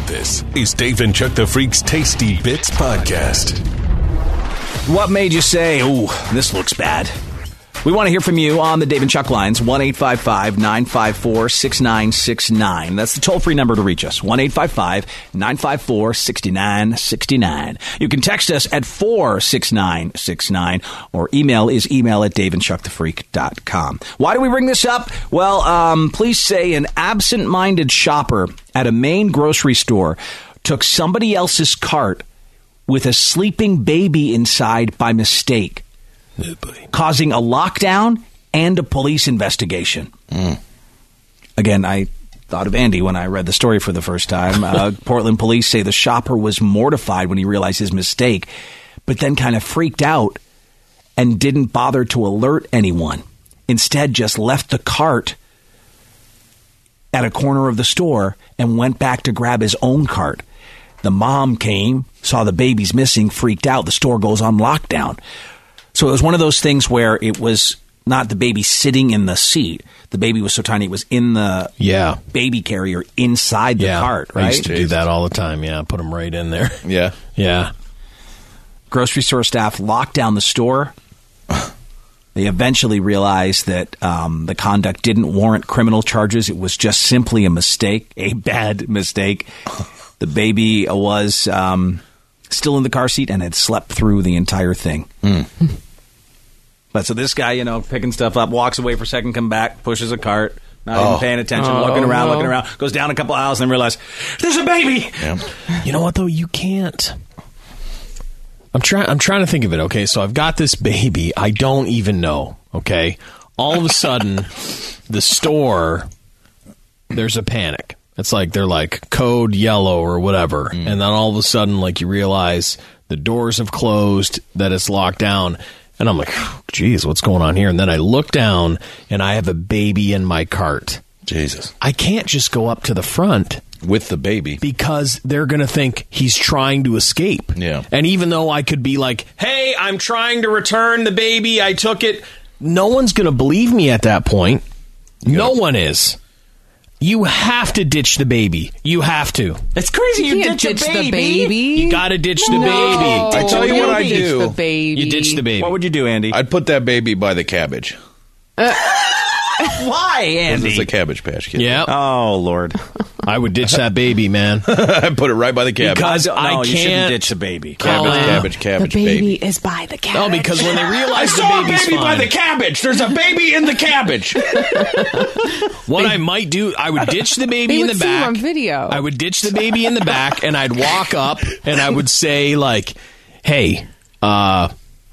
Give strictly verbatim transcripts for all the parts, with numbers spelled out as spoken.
This is Dave and Chuck the Freak's Tasty Bits Podcast. What made you say, ooh, this looks bad? We want to hear from you on the Dave and Chuck lines, one eight five five, nine five four, six nine six nine. That's the toll-free number to reach us, one eight five five, nine five four, six nine six nine. You can text us at four six nine six nine, or email is email at dave and chuck the freak dot com. Why do we bring this up? Well, um, police say an absent-minded shopper at a Maine grocery store took somebody else's cart with a sleeping baby inside by mistake, oh, causing a lockdown and a police investigation. Mm. Again, I thought of Andy when I read the story for the first time. Uh, Portland police say the shopper was mortified when he realized his mistake, but then kind of freaked out and didn't bother to alert anyone. Instead, just left the cart at a corner of the store and went back to grab his own cart. The mom came, saw the baby's missing, freaked out. The store goes on lockdown. So it was one of those things where it was not the baby sitting in the seat. The baby was so tiny, it was in the yeah. baby carrier inside the yeah. cart, right? I used to do that all the time, yeah. Put them right in there. Yeah. Yeah. Grocery store staff locked down the store. They eventually realized that um, the conduct didn't warrant criminal charges. It was just simply a mistake, a bad mistake. The baby was um, still in the car seat and had slept through the entire thing. Mm. But so this guy, you know, picking stuff up, walks away for a second, come back, pushes a cart, not oh. even paying attention, oh, looking around, no. looking around, goes down a couple aisles and then realizes, there's a baby! Yeah. You know what, though? You can't. I'm trying. I'm trying to think of it. Okay, so I've got this baby. I don't even know. Okay, all of a sudden, the store, there's a panic. It's like they're like code yellow or whatever, mm. and then all of a sudden, like you realize the doors have closed, that it's locked down, and I'm like, geez, what's going on here? And then I look down, and I have a baby in my cart. Jesus, I can't just go up to the front with the baby because they're going to think he's trying to escape. Yeah. And even though I could be like, hey, I'm trying to return the baby, I took it, no one's going to believe me at that point. You no gotta- one is. You have to ditch the baby. You have to. It's crazy. You, you ditch, ditch a baby. the baby. You got to ditch no. the baby. I tell you what I do. The baby. You ditch the baby. What would you do, Andy? I'd put that baby by the cabbage. Uh, Why, Andy? It's a Cabbage Patch Kid. Yeah. Oh, Lord. I would ditch that baby, man. I'd put it right by the cabbage. Because no, I you can't shouldn't ditch the baby. Cabbage, oh, cabbage, cabbage, the baby, baby is by the cabbage. Oh, because when they realize the I baby's saw a baby fine. by the cabbage. There's a baby in the cabbage. What I might do, I would ditch the baby they in would the see back. you on video. I would ditch the baby in the back, and I'd walk up, and I would say, like, hey, uh,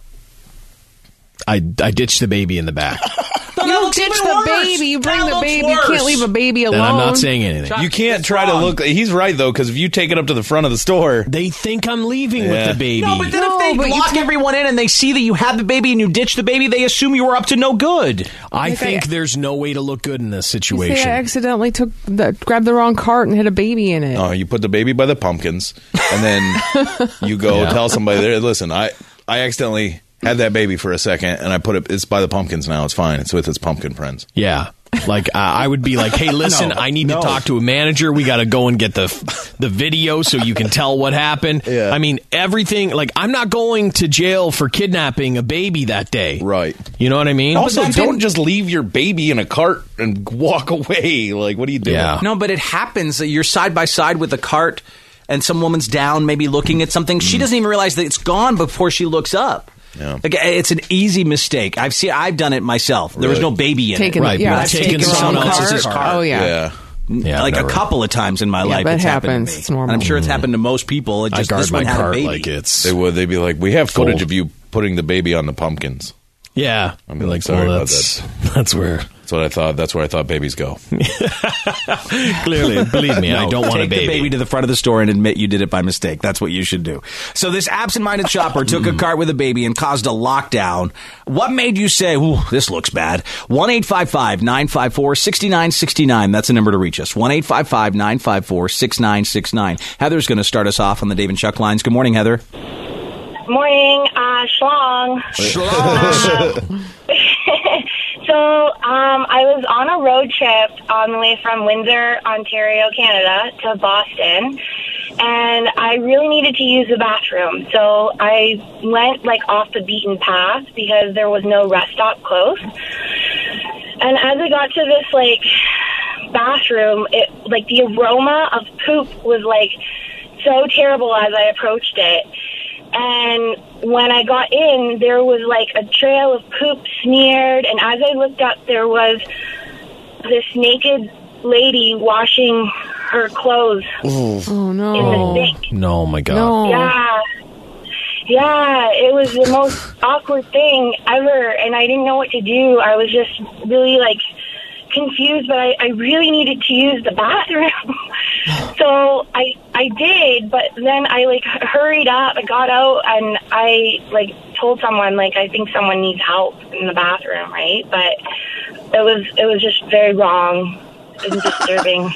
I, I ditched the baby in the back. You don't ditch the worse. baby. You bring that the baby. Worse. You can't leave a baby alone. Then I'm not saying anything. You can't try wrong. to look. He's right, though, because if you take it up to the front of the store, They think I'm leaving Yeah. with the baby. No, but then No, if but they you lock can't- everyone in and they see that you have the baby and you ditch the baby, they assume you were up to no good. I Like think I- there's no way to look good in this You say situation. I accidentally took the, grabbed the wrong cart and hit a baby in it. oh, you put the baby by the pumpkins, and then you go Yeah. tell somebody there. Listen, I I accidentally had that baby for a second, and I put it. It's by the pumpkins now. It's fine. It's with its pumpkin friends. Yeah. Like, uh, I would be like, hey, listen, No, I need no. to talk to a manager. We got to go and get the the video so you can tell what happened. Yeah. I mean, everything. Like, I'm not going to jail for kidnapping a baby that day. Right. You know what I mean? Also, that don't didn't- just leave your baby in a cart and walk away. Like, what are you doing? Yeah. No, but it happens that you're side by side with the cart and some woman's down maybe looking at something. She doesn't even realize that it's gone before she looks up. Yeah. Like, it's an easy mistake. I've seen. I've done it myself. There was Really? no baby in Taken, it. Right, yeah, but I've taking taken someone the wrong else's cart. cart. Oh yeah. Yeah. Yeah, like never. a couple of times in my Yeah, life, but it it's happened happens. to me. It's normal. And I'm sure it's happened to most people. It I just guard this my one had a cart baby. like it's. They would. They'd be like, we have footage Full. of you putting the baby on the pumpkins. Yeah. I'm like, sorry well, about that's, that's where. That's what I thought. That's where I thought babies go. Clearly, believe me, I No, don't want a take baby. the baby to the front of the store and admit you did it by mistake. That's what you should do. So this absent-minded shopper took a cart with a baby and caused a lockdown. What made you say, ooh, this looks bad? one eight five five, nine five four, six nine six nine. That's the number to reach us. one eight five five, nine five four, six nine six nine. Heather's going to start us off on the Dave and Chuck lines. Good morning, Heather. Morning, uh, schlong. Schlong. So, um, I was on a road trip on the way from Windsor, Ontario, Canada to Boston, and I really needed to use the bathroom. So I went like off the beaten path because there was no rest stop close. And as I got to this like bathroom, it like the aroma of poop was like so terrible as I approached it. And when I got in, there was like a trail of poop smeared, and as I looked up, there was this naked lady washing her clothes Oh, no. in the sink. No, my God. No. Yeah. Yeah, it was the most awkward thing ever, and I didn't know what to do. I was just really, like, confused, but I, I really needed to use the bathroom. So I I did, but then I, like, hurried up. I got out, and I, like, told someone, like, I think someone needs help in the bathroom, right? But it was it was just very wrong and disturbing.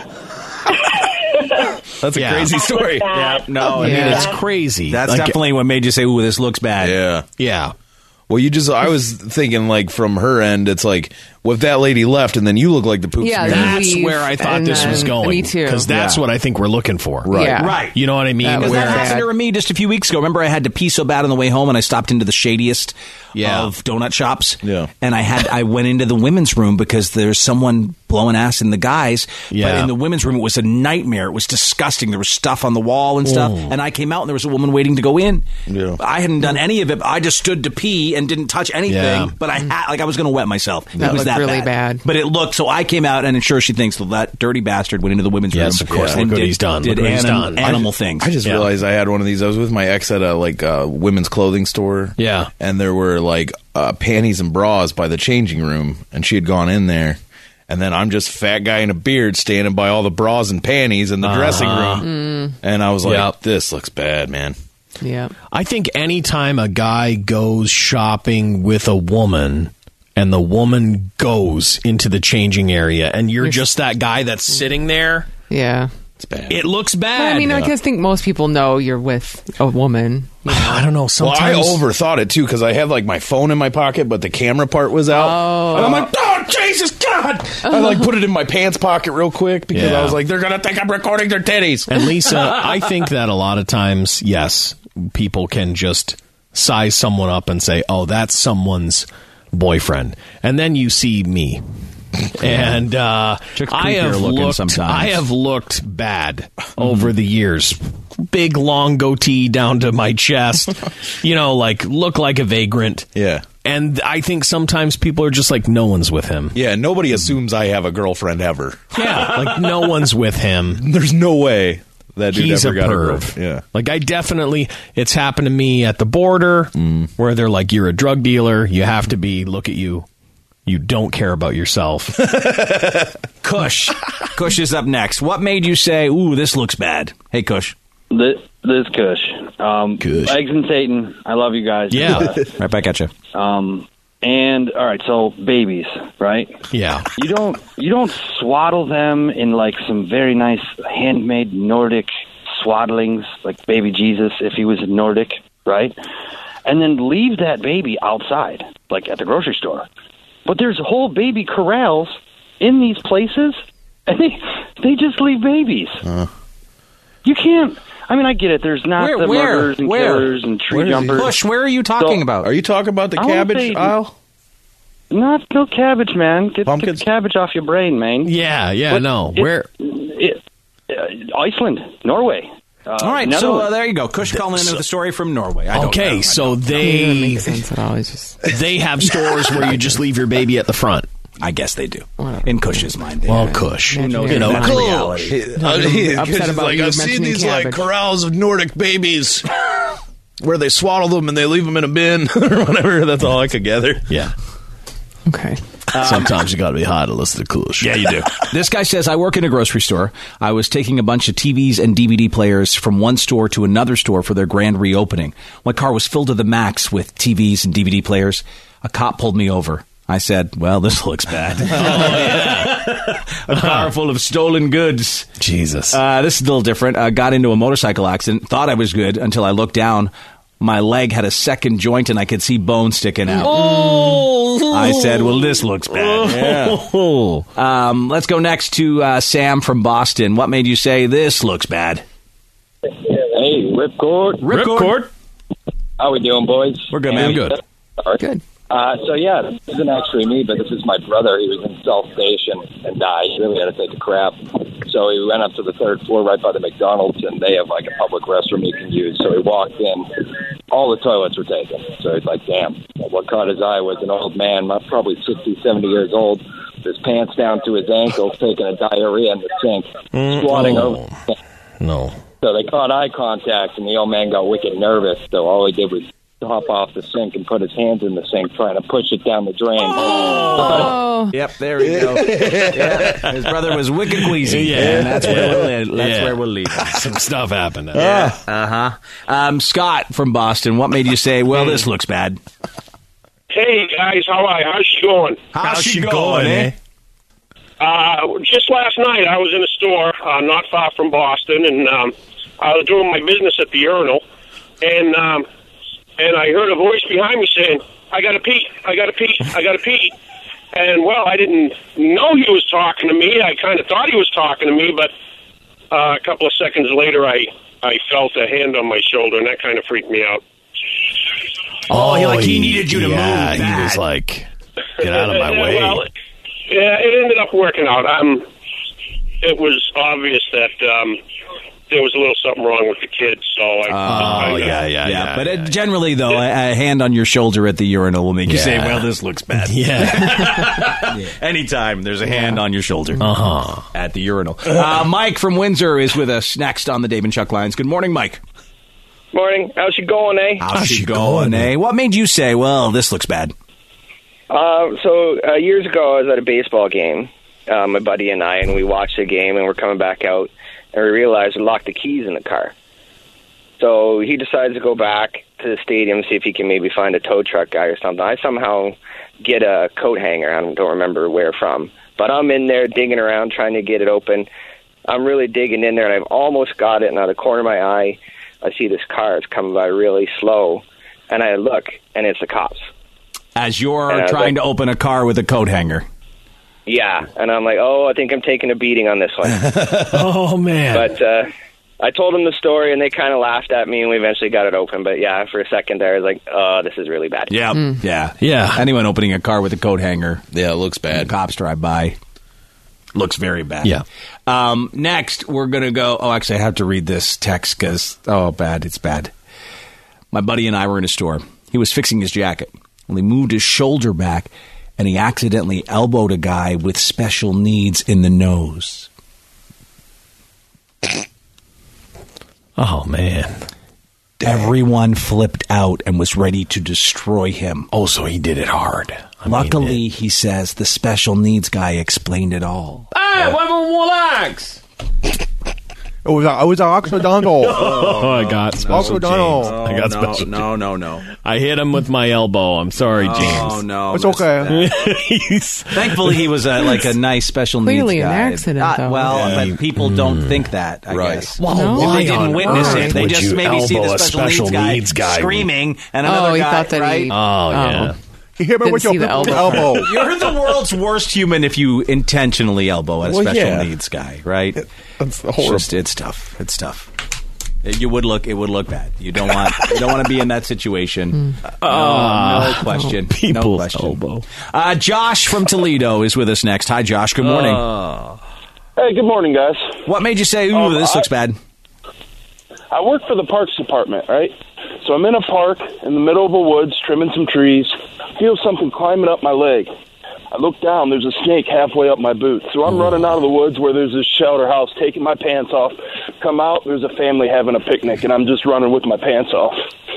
That's a Yeah. crazy story. Bad. No, I mean, Yeah. It's crazy. that's Like, definitely what made you say, ooh, this looks bad. Yeah. Yeah. Well, you just, I was thinking, like, from her end, it's like, well, if that lady left and then you look like the poop Yeah, smear. you That's leave, where I thought and this was then- going. me too. Because that's Yeah. what I think we're looking for. Right. Yeah. Right. You know what I mean? That was Because that Where- bad. happened to me just a few weeks ago. Remember, I had to pee so bad on the way home, and I stopped into the shadiest Yeah. of donut shops. Yeah. And I had I went into the women's room because there's someone blowing ass in the guys. But Yeah. in the women's room, it was a nightmare. It was disgusting. There was stuff on the wall and stuff. Oh. And I came out, and there was a woman waiting to go in. Yeah. I hadn't done any of it. I just stood to pee and didn't touch anything. Yeah. But I had like I was going to wet myself. That it was looked that really bad. But it looked so. I came out, and I'm sure she thinks, well, that dirty bastard went into the women's room. Yes, of course. and Look what did, he's done. Did Look what he's anim- done. animal things. I just Yeah. realized I had one of these. I was with my ex at a like uh, women's clothing store. Yeah. and there were like uh, panties and bras by the changing room, and she had gone in there. And then I'm just fat guy in a beard standing by all the bras and panties in the dressing room, and I was like, Yep. "This looks bad, man." Yeah. I think anytime a guy goes shopping with a woman and the woman goes into the changing area and you're just that guy that's sitting there, Yeah. It's bad. it looks bad. I mean, I just think most people know you're with a woman. I don't know. Well, Sometimes I overthought it too because I had like my phone in my pocket, but the camera part was out. Oh. And I'm like, oh Jesus God! I like put it in my pants pocket real quick because Yeah. I was like, they're gonna think I'm recording their titties. And Lisa, I think that a lot of times, yes, people can just size someone up and say, oh, that's someone's boyfriend. And then you see me. And uh, Chicks I creepier have looking looked, sometimes. I have looked bad over the years. Big long goatee down to my chest. You know, like look like a vagrant. Yeah. And I think sometimes people are just like, no one's with him. Yeah, nobody assumes I have a girlfriend ever. Yeah, like no one's with him. There's no way that dude He's ever a got a perv. girlfriend. Yeah. Like I definitely, it's happened to me at the border where they're like, you're a drug dealer. You have to be, look at you. You don't care about yourself. Kush. Kush is up next. What made you say, ooh, this looks bad? Hey, Kush. This, this Kush. Um, Kush. Eggs and Satan. I love you guys. Yeah. Right back at you. Um, and all right, so babies, right? Yeah. You don't you don't swaddle them in like some very nice handmade Nordic swaddlings, like baby Jesus if he was Nordic, right? And then leave that baby outside, like at the grocery store. But there's whole baby corrals in these places, and they they just leave babies. Uh. You can't. I mean, I get it. There's not Where- the where? murderers and Where? killers and tree Where is he? jumpers. Kush, where are you talking So- about? Are you talking about the I wanna cabbage say- aisle? Not no cabbage, man. Get, get Pumpkins? the cabbage off your brain, man. Yeah. Yeah. But no. it- Where? It, uh, Iceland, Norway. Uh, All right, so uh, Netherlands. there you go. Kush calling in with a story from Norway. I don't know. Okay. I So It doesn't they make sense at all. It's just they have stores where you just leave your baby at the front. I guess they do. Whatever. In Kush's mind. They Well, do. Kush. Who knows You know, that's cool. reality. upset about you mentioning cabbage. corrals of Nordic babies where they swaddle them and they leave them in a bin or whatever. That's all I could gather. Yeah. okay. Sometimes you got to be hot to listen to Kush. Yeah, you do. This guy says, I work in a grocery store. I was taking a bunch of T Vs and D V D players from one store to another store for their grand reopening. My car was filled to the max with T Vs and D V D players. A cop pulled me over. I said, well, this looks bad. Oh, yeah. A car full of stolen goods. Jesus. Uh, this is a little different. I got into a motorcycle accident, thought I was good until I looked down. My leg had a second joint and I could see bone sticking out. oh. I said, well, this looks bad. Oh. Um, let's go next to uh, Sam from Boston. What made you say this looks bad? Hey, Ripcord. Ripcord. How we doing, boys? We're good, man. Good. Good. Uh, so, yeah, this isn't actually me, but this is my brother. He was in South Station and uh, he really had to take a crap. So he went up to the third floor right by the McDonald's, and they have, like, a public restroom you can use. So he walked in. All the toilets were taken. So he's like, damn. What caught his eye was an old man, probably sixty, seventy years old, with his pants down to his ankles, taking a diarrhea in the sink, squatting oh. over the sink. No. So they caught eye contact, and the old man got wicked nervous. So all he did was hop off the sink and put his hands in the sink, trying to push it down the drain. Oh. Yep, there we go. Yeah, his brother was wicked queasy. Yeah. and that's where we'll, that's Yeah. where we'll leave. Some stuff happened. Yeah. Uh huh. Um, Scott from Boston. What made you say, "Well, this looks bad"? Hey guys, how are you? How's she going? How's, she going, eh? Uh, just last night, I was in a store uh, not far from Boston, and um, I was doing my business at the urinal, and um, and I heard a voice behind me saying, "I gotta pee, I gotta pee, I gotta pee." And well, I didn't know he was talking to me. I kind of thought he was talking to me, but uh, a couple of seconds later, I I felt a hand on my shoulder, and that kind of freaked me out. Oh, he, like he needed you to yeah, move. he Bad. was like, get out of my way. Well, yeah, it ended up working out. Um, it was obvious that um, there was a little something wrong with the kids. So I, Oh, I, yeah, yeah, yeah, yeah. but yeah, it, generally, though, a, a hand on your shoulder at the urinal will make you Yeah. say, "Well, this looks bad." Yeah. Anytime there's a hand on your shoulder Uh-huh. at the urinal. Uh, Mike from Windsor is with us next on the Dave and Chuck lines. Good morning, Mike. Morning. How's she going, eh? How's she going, eh? What made you say, "Well, this looks bad"? Uh, so uh, years ago, I was at a baseball game, uh, my buddy and I, and we watched the game, and we're coming back out, and we realized we locked the keys in the car. So he decides to go back to the stadium, see if he can maybe find a tow truck guy or something. I somehow get a coat hanger. I don't remember where from. But I'm in there digging around, trying to get it open. I'm really digging in there, and I've almost got it, and out of the corner of my eye, I see this car. It's coming by really slow, and I look, and it's the cops. As you're And I was trying like- to open a car with a coat hanger. Yeah, and I'm like, oh, I think I'm taking a beating on this one. Oh, man. But uh, I told them the story, and they kind of laughed at me, and we eventually got it open. But yeah, for a second there, I was like, oh, this is really bad. Yeah, yeah, Yeah. Anyone opening a car with a coat hanger, Yeah, it looks and bad. cops drive by, looks very bad. Yeah. Um, next, we're going to go. Oh, actually, I have to read this text because, oh, bad. It's bad. My buddy and I were in a store. He was fixing his jacket. Well, he moved his shoulder back, and he accidentally elbowed a guy with special needs in the nose. Oh, man. Everyone flipped out and was ready to destroy him. Oh, so he did it hard. I mean, Luckily, it- he says, the special needs guy explained it all. Hey, women relax. It was a, it was an accidental. Oh, I got special Accidental. James. I got special no, no, no. I hit him with my elbow. I'm sorry, James. Oh, no. It's okay. He's- Thankfully, he was a, like a nice special Clearly needs an guy. accident, Uh, though. well, Yeah. but people don't think that, I Right. guess. Well, No? why They didn't on witness earth it. They would just you maybe see elbow the a special, special needs, guy needs guy? screaming, and another Oh, he guy, thought that right? he- Oh, yeah. He hit me Didn't with your see the elbow. elbow. elbow. You're the world's worst human if you intentionally elbow a Well, special yeah. needs guy, right? That's It's horrible. just, it's tough. It's tough. It, you would look. It would look bad. You don't want. You don't want to be in that situation. No, no question. no People's question. elbow. Uh, Josh from Toledo is with us next. Hi, Josh. Good morning. Hey, good morning, guys. What made you say, "Ooh, Um, this I- looks bad"? I work for the Parks Department, right? So I'm in a park in the middle of a woods, trimming some trees. Feel something climbing up my leg. I look down. There's a snake halfway up my boot. So I'm running out of the woods where there's this shelter house, taking my pants off. Come out, there's a family having a picnic, and I'm just running with my pants off.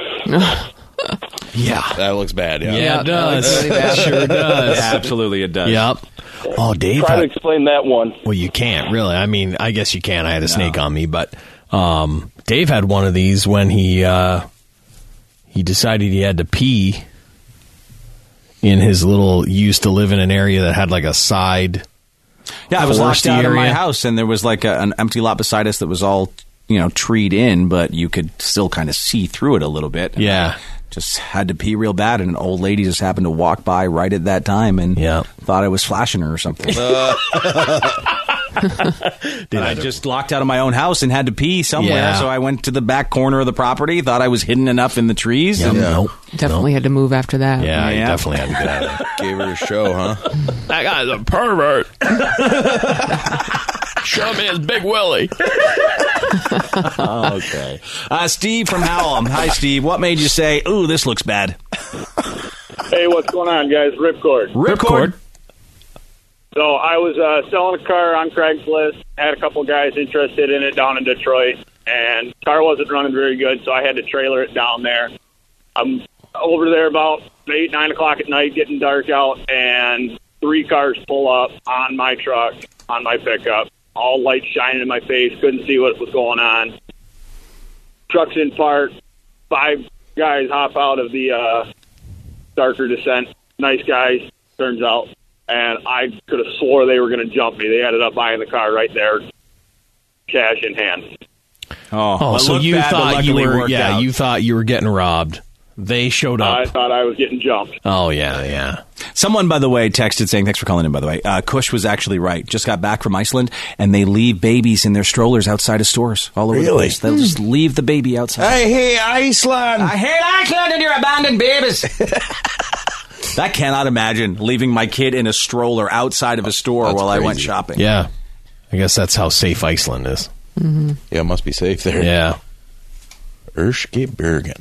Yeah. That looks bad, yeah. Yeah, it does. Really bad. Sure does. Yeah, absolutely, it does. Yep. Oh, Dave. Try to had- explain that one. Well, you can't really. I mean, I guess you can. I had a snake on me, but um, Dave had one of these when he uh, he decided he had to pee in his little. He used to live in an area that had like a side. Yeah, I was locked foresty out of my area. house, and there was like a, an empty lot beside us that was all, you know, treed in, but you could still kind of see through it a little bit. Yeah. Just had to pee real bad, and an old lady just happened to walk by right at that time and Yeah. thought I was flashing her or something. And I just locked out of my own house and had to pee somewhere, Yeah. so I went to the back corner of the property, thought I was hidden enough in the trees. Yeah, and nope. Definitely had to move after that. Yeah, you Yeah. definitely had to get out of there. Gave her a show, huh? That guy's a pervert. Show me his big willie. Okay. Uh, Steve from Hallam. Hi, Steve. What made you say, ooh, this looks bad? Hey, what's going on, guys? Ripcord. Ripcord. So I was uh, selling a car on Craigslist. Had a couple guys interested in it down in Detroit, and the car wasn't running very good, so I had to trailer it down there. I'm over there about eight, nine o'clock at night, getting dark out, and three cars pull up on my truck, on my pickup, all lights shining in my face. Couldn't see what was going on. Truck's in park. Five guys hop out of the uh, darker descent. Nice guys, turns out. And I could have swore they were going to jump me. They ended up buying the car right there, cash in hand. Oh, Oh, well, so looked you bad, but thought you luckily were worked yeah, out. you thought you were getting robbed. They showed up. I thought I was getting jumped. Oh yeah, yeah. Someone, by the way, texted saying, thanks for calling in, by the way. Uh, Kush was actually right. Just got back from Iceland, and they leave babies in their strollers outside of stores all over the Really? place. They'll just leave the baby outside. I hate Iceland. I hate Iceland and your abandoned babies. I cannot imagine leaving my kid in a stroller outside of a store That's while I went crazy. shopping. Yeah. I guess that's how safe Iceland is. Yeah, it must be safe there. Yeah. Erskine Bergen.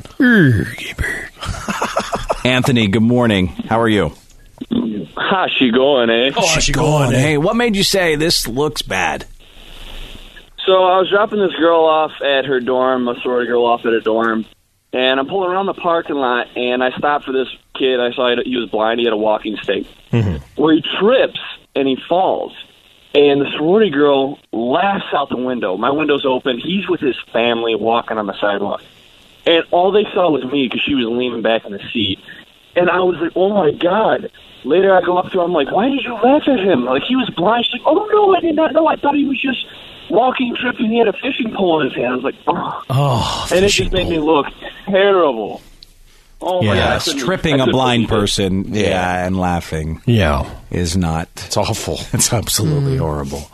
Anthony, good morning. How are you? How's she going, eh? Oh, she going. Hey, what made you say this looks bad? So I was dropping this girl off at her dorm, a sorority girl off at her dorm, and I'm pulling around the parking lot, and I stopped for this kid. I saw he was blind. He had a walking stick. Mm-hmm. Where he trips, and he falls. And the sorority girl laughs out the window. My window's open. He's with his family walking on the sidewalk. And all they saw was me because she was leaning back in the seat. And I was like, oh, my God. Later I go up to her. I'm like, why did you laugh at him? Like, he was blind. She's like, oh, no, I did not know. I thought he was just walking, tripping. He had a fishing pole in his hand. I was like, oh. Oh, And it just made me look terrible. Oh, my Yeah, God. I it's couldn't- tripping I a couldn't blind believe it. person, yeah, and laughing, Yeah. is not. It's awful. It's absolutely horrible.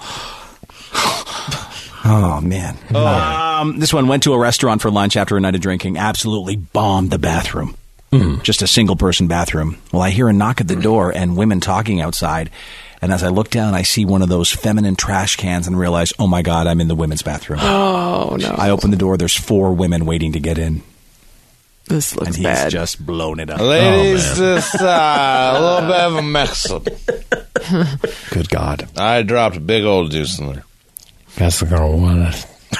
Oh man! Um, this one went to a restaurant for lunch after a night of drinking. Absolutely bombed the bathroom. Just a single person bathroom. Well, I hear a knock at the door and women talking outside. And as I look down, I see one of those feminine trash cans and realize, oh my God, I'm in the women's bathroom. Oh, no. I open the door. There's four women waiting to get in. This looks and he's bad. just blown it up. Ladies, this uh, a little bit of a mix up. Good God. I dropped a big old deuce in there. Guess they're going to want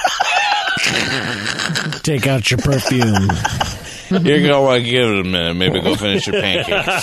to take out your perfume. You're going to give it a minute. Maybe go finish your pancakes.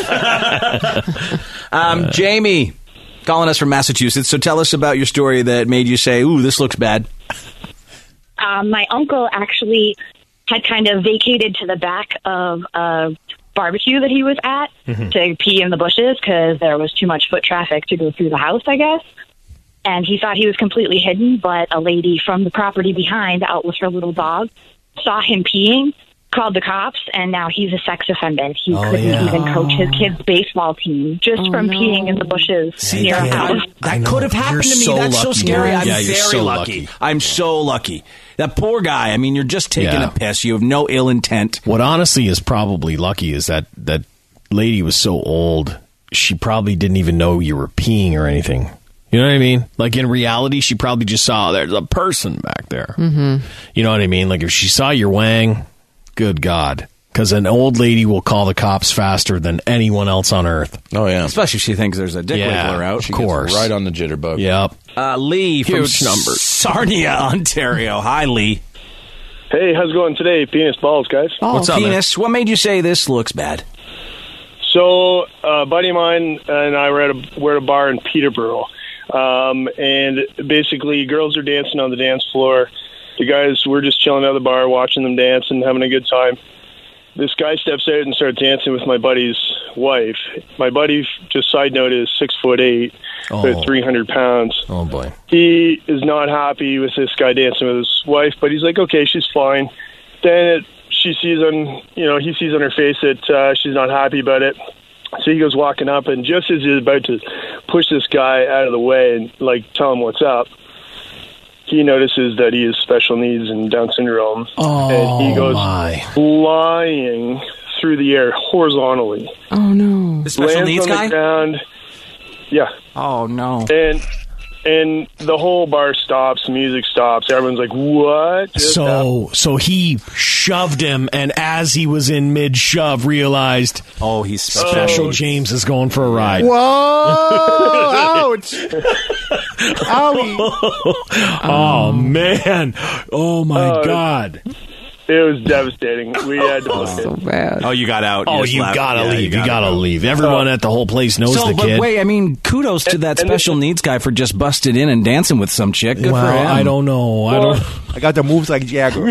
um, Jamie, calling us from Massachusetts. So tell us about your story that made you say, ooh, this looks bad. Um, my uncle actually had kind of vacated to the back of a barbecue that he was at Mhm. to pee in the bushes because there was too much foot traffic to go through the house, I guess. And he thought he was completely hidden, but a lady from the property behind, out with her little dog, saw him peeing, called the cops, and now he's a sex offender. He Oh, couldn't yeah. even coach his kid's baseball team just Oh, from no. peeing in the bushes See, near a that- house. That could have happened You're to me. so That's so lucky. scary. I'm Yeah, you're very so lucky. lucky. I'm so lucky. That poor guy. I mean, you're just taking Yeah. a piss. You have no ill intent. What honestly is probably lucky is that that lady was so old, she probably didn't even know you were peeing or anything. You know what I mean? Like in reality, she probably just saw there's a person back there. Mm-hmm. You know what I mean? Like if she saw your wang, good God. Because an old lady will call the cops faster than anyone else on earth. Oh, yeah. Especially if she thinks there's a dick Yeah, wiggler out. of course. Right on the jitterbug. Yep. Uh, Lee from Huge numbers. Sarnia, Ontario. Hi, Lee. Hey, how's it going today? Penis balls, guys. What's up, Penis? What made you say this looks bad? So, uh, a buddy of mine and I were at a, we're at a bar in Peterborough. Um, and basically, girls are dancing on the dance floor. The guys, we're just chilling at the bar, watching them dance and having a good time. This guy steps out and starts dancing with my buddy's wife. My buddy, just side note, is six foot eight, Oh. about three hundred pounds. Oh, boy. He is not happy with this guy dancing with his wife, but he's like, okay, she's fine. Then it, she sees on, you know, he sees on her face that uh, she's not happy about it. So he goes walking up, and just as he's about to push this guy out of the way and like tell him what's up, he notices that he has special needs and Down syndrome, Oh, and he goes my. flying through the air horizontally. Oh no! The special Lands needs on guy? the ground. Yeah. Oh no! And and the whole bar stops, music stops. Everyone's like, "What?" just happened?" So, so he shoved him, and as he was in mid shove, realized, oh, he's special. Special James is going for a ride. Whoa! Ouch! Owie! Oh man! Oh my Oh, God! It was devastating. We had to book So it. bad. Oh, you got out. Oh, just you left. gotta Yeah, leave! You gotta, go. leave! Everyone at the whole place knows So, the but kid. wait, I mean, kudos to that and special needs guy for just busted in and dancing with some chick. Good well, for him. I don't know. I don't. I got the moves like Jagger.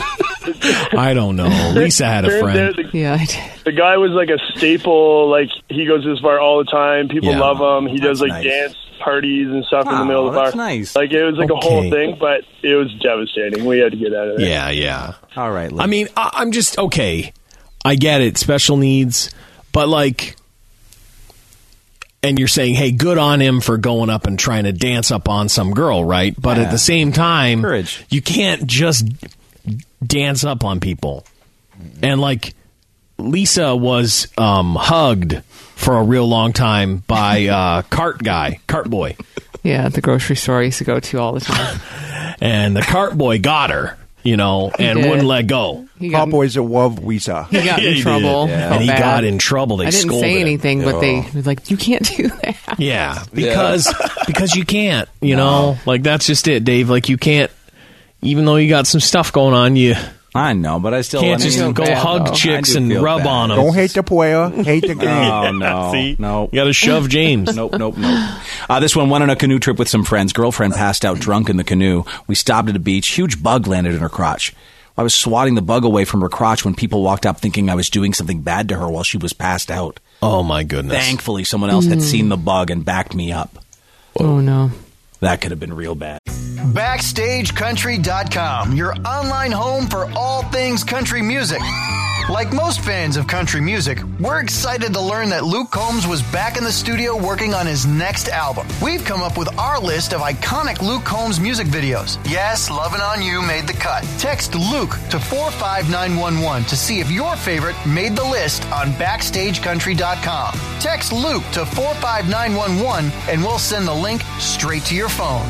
I don't know. Lisa had a Turns friend. out the, Yeah, I did. the guy was like a staple. Like he goes to this bar all the time. People Yeah. love him. He does That's like nice. dance parties and stuff in Wow, the middle of the bar. that's nice. Like it was like a Okay. whole thing, but it was devastating. We had to get out of there. Yeah, yeah. All right. I mean, I, I'm just okay. I get it, special needs, but like, and you're saying, hey, good on him for going up and trying to dance up on some girl, right? But Yeah. at the same time, Courage. you can't just dance up on people. And like, Lisa was um, hugged for a real long time by uh, cart guy, cart boy, Yeah, at the grocery store I used to go to all the time. and the cart boy got her, you know, He and did. wouldn't let go. He got, Cowboys that love Lisa. he got Yeah, in he did. trouble. Yeah. Felt And he bad. got in trouble. They I didn't scolded say him. anything, but they Oh. was like, "You can't do that." Yeah, because because you can't, you know, like that's just it, Dave. Like you can't, even though you got some stuff going on, you I know, but I still can't I just mean, go bad, hug though. chicks I do and feel rub bad. on them. Don't hate the player, hate the game. Oh no, See? no. You got to shove James. Nope, nope, nope. Uh, this one went on a canoe trip with some friends. Girlfriend passed out drunk in the canoe. We stopped at a beach. Huge bug landed in her crotch. I was swatting the bug away from her crotch when people walked up thinking I was doing something bad to her while she was passed out. Oh my goodness! Thankfully, someone else had seen the bug and backed me up. Oh no. That could have been real bad. Backstage Country dot com, your online home for all things country music. Like most fans of country music, we're excited to learn that Luke Combs was back in the studio working on his next album. We've come up with our list of iconic Luke Combs music videos. Yes, Lovin' On You made the cut. Text Luke to four five nine one one to see if your favorite made the list on Backstage Country dot com. Text Luke to four five nine one one and we'll send the link straight to your phone.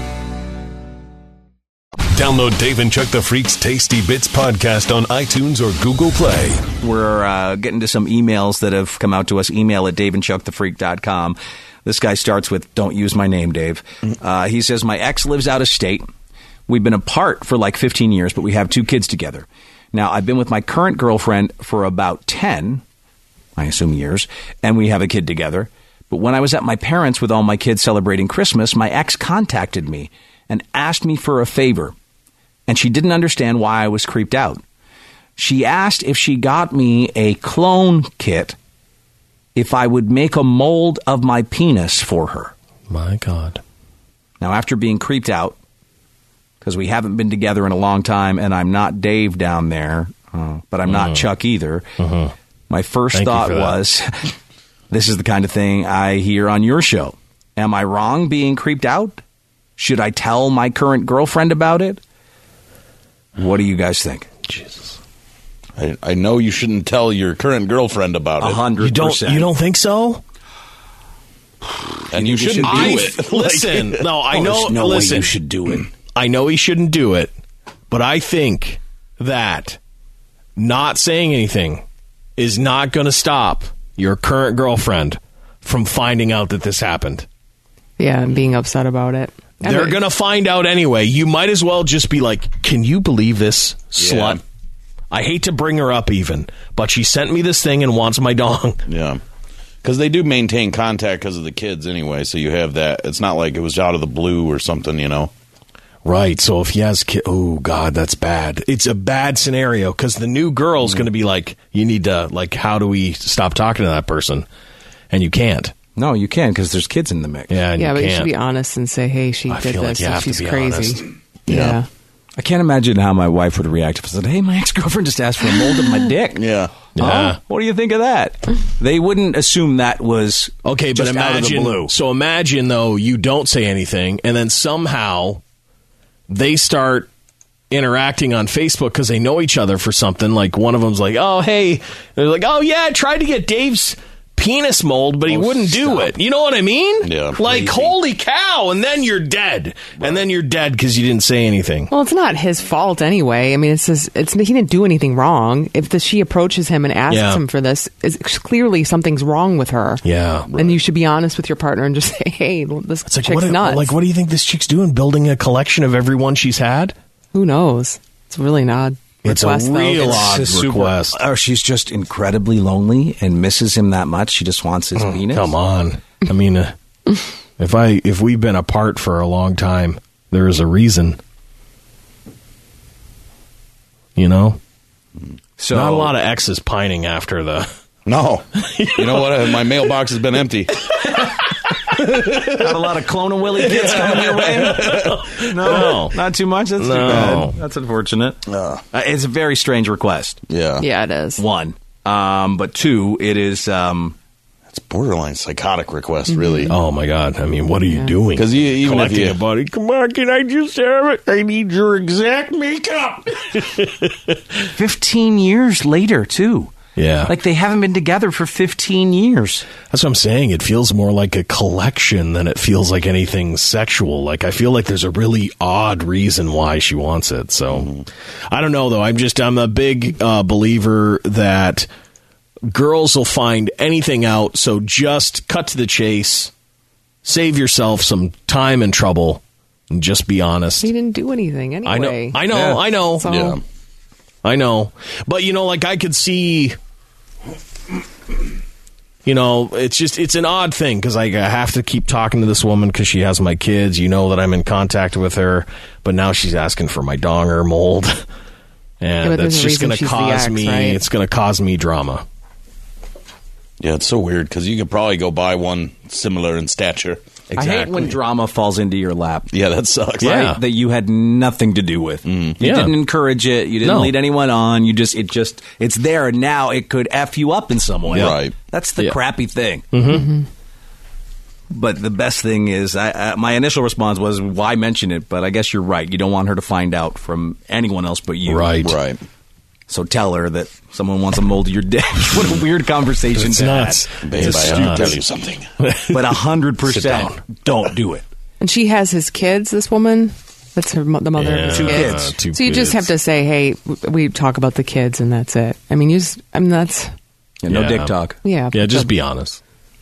Download Dave and Chuck the Freak's Tasty Bits podcast on iTunes or Google Play. We're uh, getting to some emails that have come out to us. Email at dave and chuck the freak dot com. This guy starts with, don't use my name, Dave. Uh, he says, my ex lives out of state. We've been apart for like fifteen years, but we have two kids together. Now, I've been with my current girlfriend for about ten, I assume years, and we have a kid together. But when I was at my parents' with all my kids celebrating Christmas, my ex contacted me and asked me for a favor. And she didn't understand why I was creeped out. She asked if she got me a clone kit if I would make a mold of my penis for her. My God. Now, after being creeped out, because we haven't been together in a long time, and I'm not Dave down there, uh, but I'm not Uh-huh. Chuck either, Uh-huh. my first Thank you thought for that. was, this is the kind of thing I hear on your show. Am I wrong being creeped out? Should I tell my current girlfriend about it? What do you guys think? Jesus. I, I know you shouldn't tell your current girlfriend about A it. hundred You don't percent. you don't think so? And you, shouldn't do I- it. Listen, no, I Oh, know. there's no way listen, you should do it. I know he shouldn't do it, but I think that not saying anything is not going to stop your current girlfriend from finding out that this happened. Yeah, and being upset about it. I They're mean, going to find out anyway. You might as well just be like, can you believe this Yeah. slut? I hate to bring her up even, but she sent me this thing and wants my dong. Yeah. Because they do maintain contact because of the kids anyway, so you have that. It's not like it was out of the blue or something, you know. Right. So if he has kids, oh God, that's bad. It's a bad scenario because the new girl's going to be like, you need to, like, how do we stop talking to that person? And you can't. No, you can because there's kids in the mix. Yeah, and yeah, you but can't. you should be honest and say, "Hey, she I did feel like this, you and have to she's be crazy." honest. Yeah. I can't imagine how my wife would react if I said, hey, my ex-girlfriend just asked for a mold of my dick. Yeah. Yeah. Oh, what do you think of that? They wouldn't assume that was okay, but just out of the imagine. blue. So imagine though you don't say anything, and then somehow they start interacting on Facebook because they know each other for something. Like one of them's like, "Oh, hey," they're like, "Oh, yeah, I tried to get Dave's penis mold, but he Oh, wouldn't do stop. it." You know what I mean? Yeah. Like, crazy. holy cow! And then you're dead, and then you're dead because you didn't say anything. Well, it's not his fault anyway. I mean, it's his, it's he didn't do anything wrong. If the, she approaches him and asks Yeah. him for this, it's clearly something's wrong with her. Yeah. And you should be honest with your partner and just say, "Hey, this It's like chick's what? nuts." Like, what do you think this chick's doing? Building a collection of everyone she's had? Who knows? It's really an odd It's a request, though. real It's odd a super- request. Or she's just incredibly lonely and misses him that much. She just wants his penis. Come on. I mean, uh, if I if we've been apart for a long time, there is a reason. You know? So not a lot of exes pining after the... No. You know what? My mailbox has been empty. Got a lot of Clone of Willie kids coming your way? No, No. not too much. That's No. too bad. That's unfortunate. Uh, it's a very strange request. Yeah. Yeah, it is. One. Um, but two, it is... Um, It's borderline psychotic request, really. Oh, my God. I mean, what are you doing? Because you, even if Collecting you... a body. Come on, can I just have it? I need your exact makeup. fifteen years later, too. Yeah. Like, they haven't been together for fifteen years. That's what I'm saying. It feels more like a collection than it feels like anything sexual. Like, I feel like there's a really odd reason why she wants it. So, Mm-hmm. I don't know, though. I'm just, I'm a big uh, believer that girls will find anything out. So just cut to the chase, save yourself some time and trouble, and just be honest. He didn't do anything anyway. I know, I know, Yeah. I know. So- Yeah. I know. But, you know, like, I could see... You know, it's just, it's an odd thing because I, I have to keep talking to this woman because she has my kids. You know that I'm in contact with her, but now she's asking for my donger mold. And Yeah, but there's that's a just reason going to she's the cause ex, me, right? it's going to cause me drama. Yeah, it's so weird because you could probably go buy one similar in stature. I hate when drama falls into your lap. Yeah, that sucks. Yeah. Right? That you had nothing to do with. You Yeah. didn't encourage it. You didn't No. lead anyone on. You just, it just, it's there. And now it could F you up in some way. Right. That's the Yeah. crappy thing. Mm-hmm. But the best thing is, I, I, my initial response was, why mention it? But I guess you're right. You don't want her to find out from anyone else but you. Right. Right. So tell her that someone wants a mold of your dick. What a weird conversation It's to nuts. have. Babe, It's I have to nuts. tell you something. But a hundred Sit percent down. don't do it. And she has his kids, this woman. That's her, mo- the mother of his Yeah, kids. two So you just have kids. to say, hey, w- we talk about the kids and that's it. I mean, you just, I mean, that's, Yeah, no Yeah. dick talk. yeah. Yeah, put just the, be honest.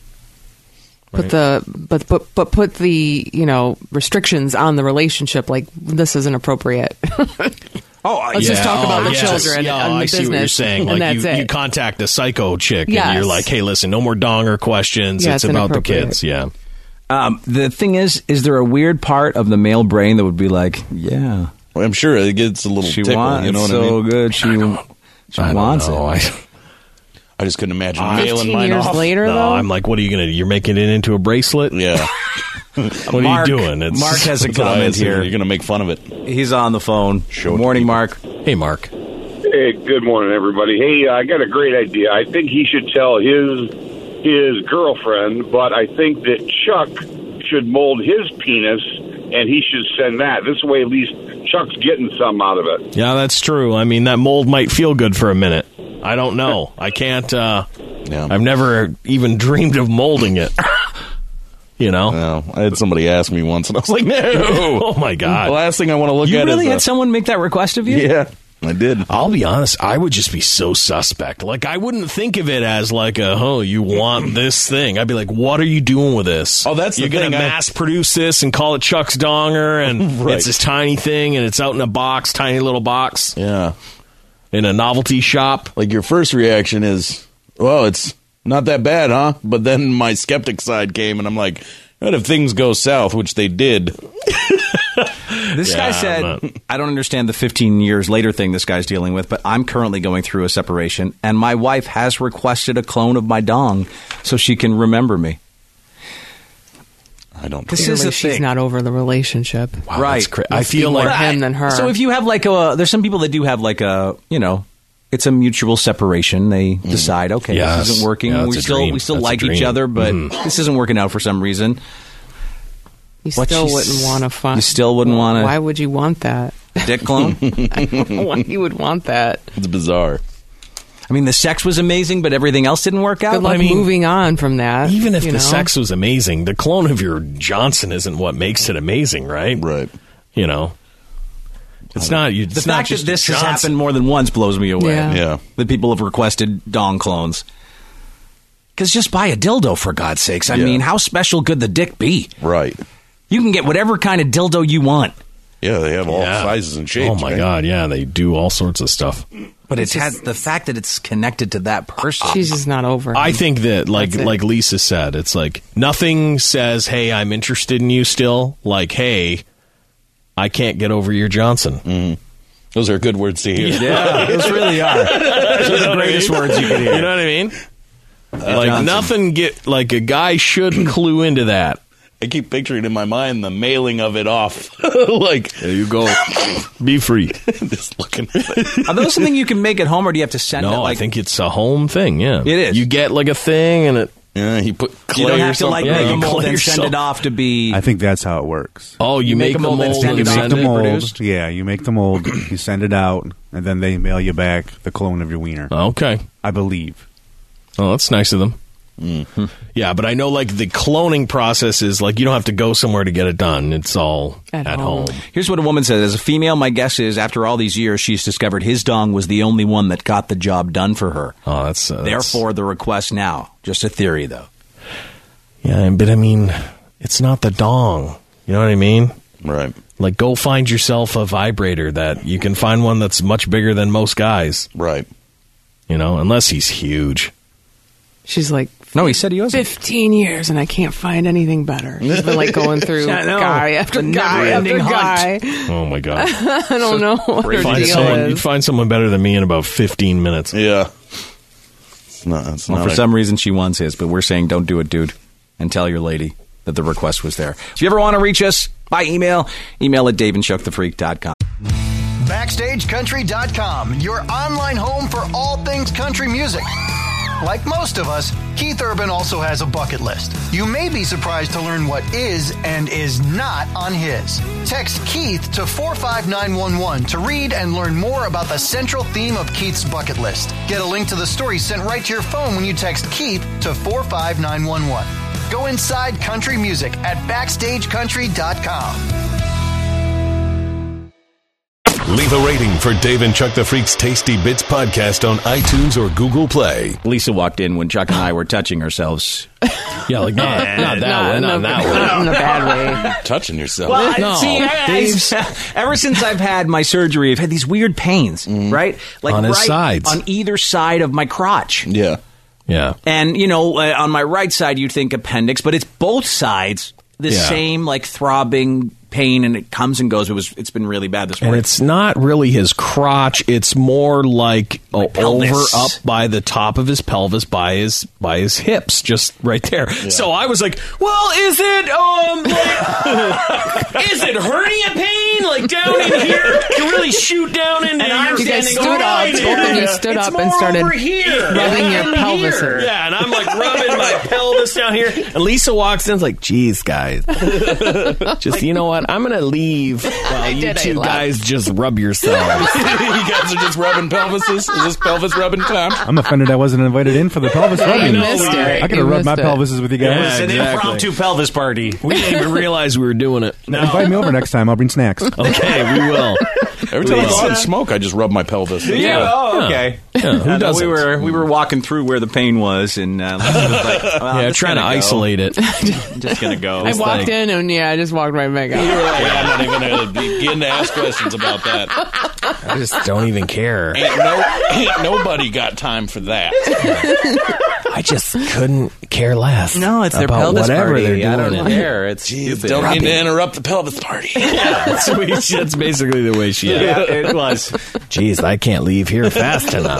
Put the, but, but, but put the, you know, restrictions on the relationship. Like, this isn't appropriate. Oh, Let's just talk about the yes. children Yeah, and the I see what you're business, saying. and Like that's you, it. you contact a psycho chick, and Yes. you're like, "Hey, listen, no more donger questions. Yeah, it's it's about the inappropriate. kids." Yeah. Um, the thing is, is there a weird part of the male brain that would be like, yeah, Well, I'm sure it gets a little she tickle. wants You know what so I mean? good. She, she I don't wants know. it. I, I just couldn't imagine Uh, mailing fifteen mine years off. later, no, though? I'm like, what are you gonna do? You're making it into a bracelet? Yeah. What Mark- are you doing? It's, Mark has a That's what I comment assume. here. You're going to make fun of it. He's on the phone. Show it Good to morning, people. Mark. Hey, Mark. Hey, good morning, everybody. Hey, I got a great idea. I think he should tell his his girlfriend, but I think that Chuck should mold his penis, and he should send that. This way, at least Chuck's getting some out of it. Yeah, that's true. I mean, that mold might feel good for a minute. I don't know. I can't. Uh, Yeah. I've never even dreamed of molding it. You know? No, I had somebody ask me once, and I was like, no. Oh my God. The last thing I want to look You at really is had a- someone make that request of you? Yeah, I did. I'll be honest, I would just be so suspect. Like, I wouldn't think of it as like a, oh, you want this thing. I'd be like, what are you doing with this? Oh, that's the You're going to thing, I- mass produce this and call it Chuck's Donger, and Right. it's this tiny thing, and it's out in a box, tiny little box, Yeah. in a novelty shop. Like, your first reaction is, well, it's not that bad, huh? But then my skeptic side came, and I'm like, what if things go south, which they did? This Yeah, guy I'm said, not- I don't understand the fifteen years later thing this guy's dealing with, but I'm currently going through a separation, and my wife has requested a clone of my dong so she can remember me. I don't. This Clearly is the she's thing. not over the relationship. Wow, Right. that's cra- I Must be feel more like him than her. So if you have like a, there's some people that do have like a, you know, it's a mutual separation. They decide, okay, Yes. this isn't working. Yeah, that's we a still dream. we still That's a like each dream. other, but Mhm. this isn't working out for some reason. you What still she's- wouldn't want to find. you still wouldn't wanna- Why would you want that? Dick clone. I don't know why you would want that. It's bizarre. I mean, the sex was amazing, but everything else didn't work out. Good luck I mean, moving on from that. even if you the know? sex was amazing, the clone of your Johnson isn't what makes it amazing, right? Right. You know, it's not. You, The it's not fact just that this a has Johnson. happened more than once blows me away. Yeah. Yeah. That people have requested dong clones. Because just buy a dildo, for God's sakes. I Yeah. mean, how special could the dick be? Right. You can get whatever kind of dildo you want. Yeah, they have all Yeah. sizes and shapes. Oh my right? God! Yeah, they do all sorts of stuff. But it has the fact that it's connected to that person. She's just not over him. I think that, like That's it. like Lisa said, it's like nothing says, "Hey, I'm interested in you still." Like, "Hey, I can't get over your Johnson." Mm-hmm. Those are good words to hear. Yeah, those really are. Those are the greatest words you could hear. You know what I mean? like Johnson. nothing get like a guy should clue into that. I keep picturing in my mind the mailing of it off. Like, there you go. Be free. Just looking. Are those something you can make at home, or do you have to send it? No, Like, I think it's a home thing. Yeah, It is. You get like a thing, and it. Yeah, he put clay you don't or have to like something. Yeah, make you a mold clay and send yourself. it off to be. I think that's how it works. Oh, you, You make make, a the mold and mold send and it You off make send the to it. be mold. produced? Yeah, you make the mold. You send it out, and then they mail you back the clone of your wiener. Okay. I believe. Oh, that's nice of them. Mm-hmm. Yeah, but I know like the cloning process is like you don't have to go somewhere to get it done. It's all At at, home. home. Here's what a woman says. As a female, my guess is after all these years, she's discovered his dong was the only one that got the job done for her. Oh, that's, uh, that's Therefore, the request now. Just a theory, though. yeah. But I mean, it's not the dong. You know what I mean? Right. Like, go find yourself a vibrator that you can find one that's much bigger than most guys. Right. You know, unless he's huge. She's like, No, he said he wasn't. fifteen years and I can't find anything better. She's been like going through I know. guy after The guy after never-ending guy. hunt. Oh my god! I don't know what her find deal someone, is. you'd find someone better than me in about fifteen minutes. Yeah. It's not. It's Well, not for a- some reason, she wants his, but we're saying don't do it, dude. And tell your lady that the request was there. If you ever want to reach us by email, email at dave and chuck the freak dot com. Backstage Country dot com, your online home for all things country music. Like most of us, Keith Urban also has a bucket list. You may be surprised to learn what is and is not on his. Text Keith to four five nine one one to read and learn more about the central theme of Keith's bucket list. Get a link to the story sent right to your phone when you text Keith to four five nine one one. Go inside country music at backstage country dot com. Leave a rating for Dave and Chuck the Freak's Tasty Bits podcast on iTunes or Google Play. Lisa walked in when Chuck and I were touching ourselves. Yeah, like not, not that way, not that way. Not in a bad way. touching yourself. Well, I- No, see, I, I, ever since I've had my surgery, I've had these weird pains, right? Like On his right sides. on either side of my crotch. Yeah. Yeah. And, you know, uh, on my right side, you'd think appendix, but it's both sides, the Yeah. same, like, throbbing pain, and it comes and goes. It was, it's been really bad this And morning. it's not really his crotch. It's more like oh, pelvis. over up by the top of his pelvis, by his by his hips, just right there. So I was like, "Well, is it um, like, is it hernia pain? Like down in here? You really shoot down into And your I'm You guys standing stood up. right Both here. of you stood It's up and more started over here. rubbing Yeah, your down pelvis. here. in. Yeah, and I'm like rubbing my pelvis down here. And Lisa walks in, and is like, "Geez, guys, just you know what? I'm gonna leave while you did, I two left. guys just rub yourselves." You guys are just rubbing pelvises? Is this pelvis rubbing time? I'm offended I wasn't invited in for the pelvis Yeah, rubbing. you missed it. I could You have rubbed my missed it. pelvises with you guys. Yeah, It's an exactly. impromptu pelvis party. We didn't even realize we were doing it. Invite me over next time. I'll bring snacks. Okay, we will. Every time I go out and smoke, I just rub my pelvis. Yeah. Oh, okay. Yeah, who Uh, no, doesn't? we were we were walking through where the pain was, and uh, Lisa was like, well, I'm Yeah, just trying to gonna go. isolate it. I'm just gonna go. I It's walked like- in and yeah, I just walked right back out. Yeah, I'm not even going to begin to ask questions about that. I just don't even care. Ain't, no, ain't nobody got time for that. I just couldn't care less. No, it's their about pelvis whatever party. they're doing. I don't it. care. It's stupid. Don't need to interrupt the pelvis party. That's, what she- that's basically the way she is. Yeah, it was. Jeez, I can't leave here fast enough.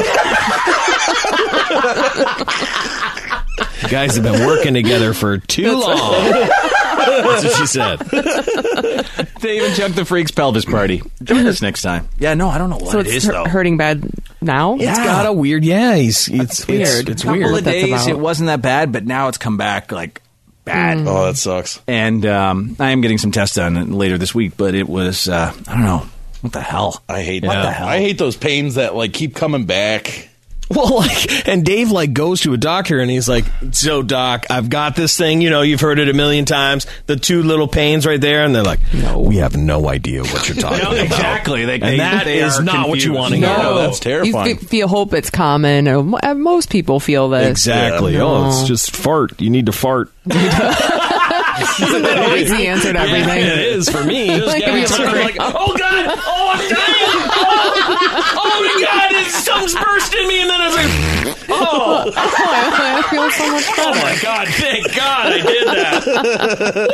You guys have been working together for too long. That's what she said. Dave and Chuck the Freaks pelvis party. Join us next time. Yeah, no, I don't know what so it it's is, hu- though. hurting bad now? It's got a weird, yeah. He's, That's it's, weird. It's, it's A couple weird. of That's days, about. it wasn't that bad, but now it's come back, like, bad. Mm. Oh, that sucks. And um, I am getting some tests done later this week, but it was, uh, I don't know. What the hell? I hate What that. the hell? I hate those pains that like keep coming back. Well, like, and Dave like goes to a doctor and he's like, "So, doc, I've got this thing. You know, you've heard it a million times. The two little pains right there." And they're like, "No, we have no idea what you're talking No, about." exactly. They- and they- that they is are not what you confused. want to hear. No, that's terrifying. You f- feel hope it's common. Or, mo- uh, most people feel this. Exactly. Yeah. Oh, No. it's just fart. You need to fart. Isn't that always the answer to everything? Yeah, it is for me. Just Like, get me if you some- ever- like, oh god, oh I'm dying, oh, oh my god, his stomach's bursting me, and then I was like, oh, I feel so much oh better. my god, thank God I did that.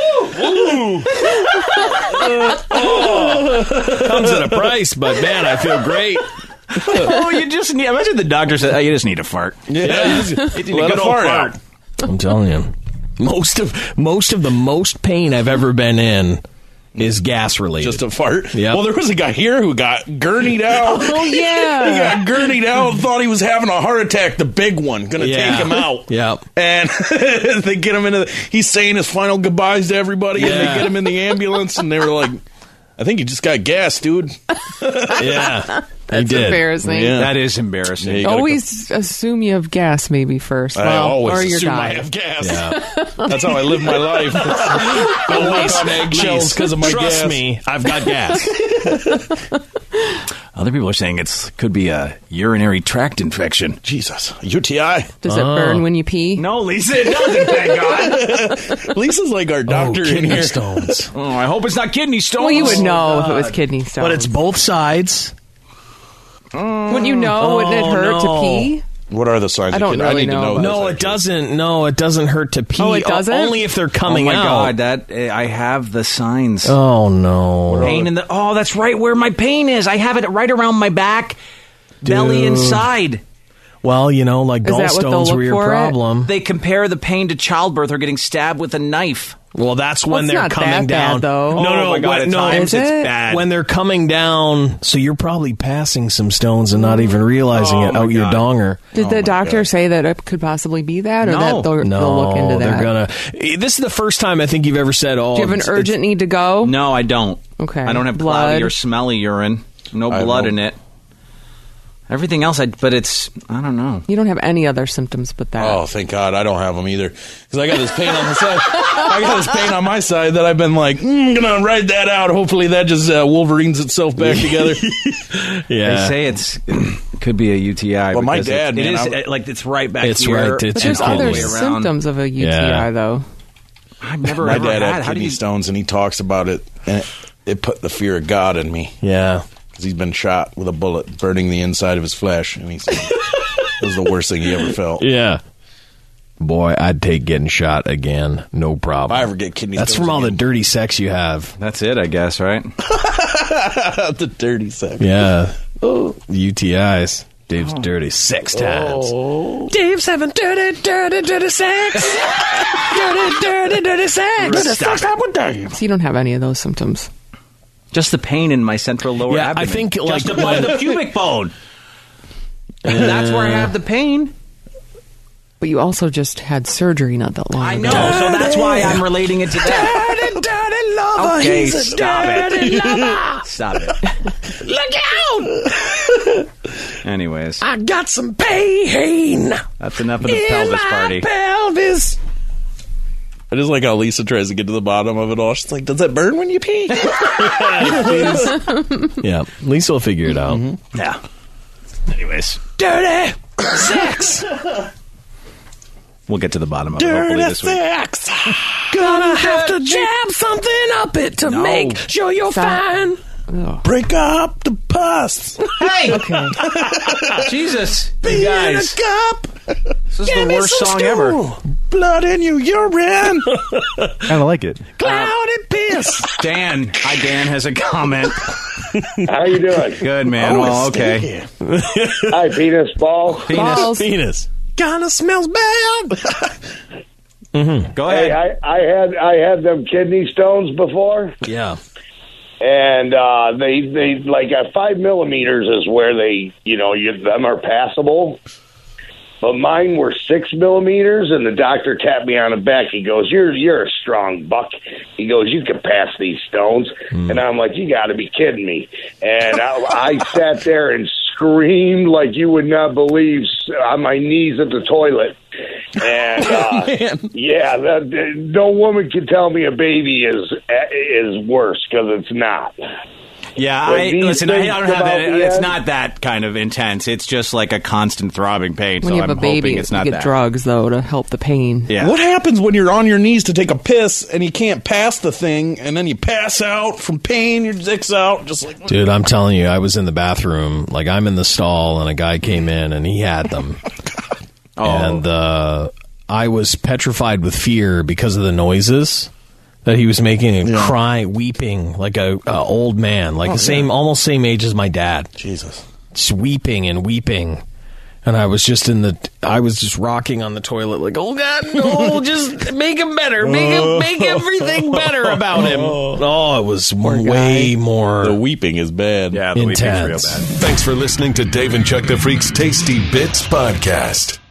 Woo, woo. Oh, comes at a price, but man, I feel great. Oh, you just need. Imagine the doctor said, oh, "You just need a fart." Yeah, you just need a Let good a old fart fart. out. I'm telling you, most of most of the most pain I've ever been in is gas related. Just a fart. Yep. Well, there was a guy here who got gurneyed out. Oh, He yeah. got gurneyed out and thought he was having a heart attack. The big one, going to Yeah. take him out. Yep. And they get him into. The, he's saying his final goodbyes to everybody, and they Yeah. get him in the ambulance, and they were like, "I think you just got gas, dude." Yeah, That's he did. embarrassing. Yeah. That is embarrassing. Yeah, you gotta Always assume you have gas maybe first. I Well, always or you're assume I dying. have gas. Yeah. That's how I live my life. I walk on eggshells because of my Trust gas. me, I've got gas. Other people are saying it's could be a urinary tract infection. Jesus, U T I. Does it Oh. burn when you pee? No, Lisa, it doesn't. Thank God. Lisa's like our doctor oh, in kidney here. stones. Oh, I hope it's not kidney stones. Well, you would know if it was God. kidney stones. But it's both sides. Wouldn't you know? Wouldn't it Oh, hurt no. to pee? What are the signs? I of don't kidney? really I need know to know. about this, No, it actually. doesn't. No, it doesn't hurt to pee. Oh, it doesn't? Only if they're coming oh my out. God, that uh, I have the signs. Oh no. Pain in the. Oh, that's right where my pain is. I have it right around my back, belly, Dude. and side. Well, you know, like Is that what they'll gallstones look were your for it? problem. They compare the pain to childbirth or getting stabbed with a knife. Well, that's Well, when it's they're not coming that down. bad, though. No, no, Oh my God, when- at no. times Is it's it? bad. When they're coming down, so you're probably passing some stones and not even realizing Oh, it my out your God. donger. Did Oh the my doctor God. say that it could possibly be that, or No. that they'll, No, they'll look into that? they're gonna. This is the first time I think you've ever said, "Oh, Do you have an it's- urgent need to go? No, I don't. Okay. I don't have Blood. cloudy or smelly urine. No I blood don't. in it. Everything else, I but it's I don't know. You don't have any other symptoms but that. Oh, thank God, I don't have them either. Because I got this pain on the side. I got this pain on my side that I've been like, mm, gonna ride that out. Hopefully, that just uh, Wolverines itself back together. Yeah. They say it's it could be a U T I. Well, my because dad, it, man, it is I- uh, like it's right back It's here. right, it's but there's your other kidney. symptoms of a U T I, Yeah. though. I've never My ever dad had. had How do kidney you? stones, and he talks about it, and it, it put the fear of God in me. Yeah. Because he's been shot with a bullet, burning the inside of his flesh, and he said it was the worst thing he ever felt. Yeah. Boy, I'd take getting shot again. No problem. If I ever get kidney That's stones from all the again. dirty sex you have. That's it, I guess. Right? the dirty sex. Yeah. U T Is. Dave's dirty six times. Dave's having dirty, dirty, dirty sex. dirty, dirty, dirty sex. Stop it. with Dave. So you don't have any of those symptoms. Just the pain in my central lower Yeah, I abdomen. think, like, just above when- the pubic bone. And that's where I have the pain. But you also just had surgery not that long I ago. know, so that's why I'm relating it to that. Dirty, dirty lover. Okay, He's a stop dirty it. lover. Stop it. Look out. Anyways, I got some pain that's enough of the in pelvis my party. pelvis. I just like how Lisa tries to get to the bottom of it all. She's like, does that burn when you pee? Yeah, Lisa will figure it out. Yeah. Anyways, Dirty sex. we'll get to the bottom of it hopefully Dirty this week. sex. Gonna have to jab something up it to No. make sure you're Stop. fine. Break up the pus. Hey! Okay. Jesus! Be You guys. in a cup. This is Give the me worst some song stew. ever. Blood in your urine. Kind of like it. Cloudy piss. Dan. Hi, Dan has a comment. How you doing? Good, man. Oh, well, it's okay. Hi, penis ball. Penis. Balls. Penis. Kinda smells bad. Mm-hmm. Go Hey, I, I had I had them kidney stones before. Yeah. And uh, they they like uh, five millimeters is where they you know you, them are passable, but mine were six millimeters. And the doctor tapped me on the back. He goes, "You're you're a strong buck." He goes, "You can pass these stones." Mm. And I'm like, "You got to be kidding me!" And I, I sat there and screamed like you would not believe, on my knees at the toilet. And uh, yeah, that, no woman can tell me a baby is is worse, because it's not. Yeah, But I, these listen, I things don't have about that. the It's end- not that kind of intense. It's just like a constant throbbing pain. When so you have I'm a baby, hoping it's not you get that. drugs, though, to help the pain. Yeah. What happens when you're on your knees to take a piss and you can't pass the thing, and then you pass out from pain, your dick's out, just like... Dude, I'm telling you, I was in the bathroom. Like, I'm in the stall, and a guy came in, and he had them. Oh. And uh, I was petrified with fear because of the noises that he was making, and Yeah. crying, weeping like a, a old man, like Oh, the same, yeah. almost same age as my dad. Jesus. Just weeping and weeping. And I was just in the, I was just rocking on the toilet like, oh God, no, just make him better. Make him, make everything better about him. Oh, it was way more. The weeping is bad. Yeah, the weeping's real intense. bad. Thanks for listening to Dave and Chuck the Freak's Tasty Bits podcast.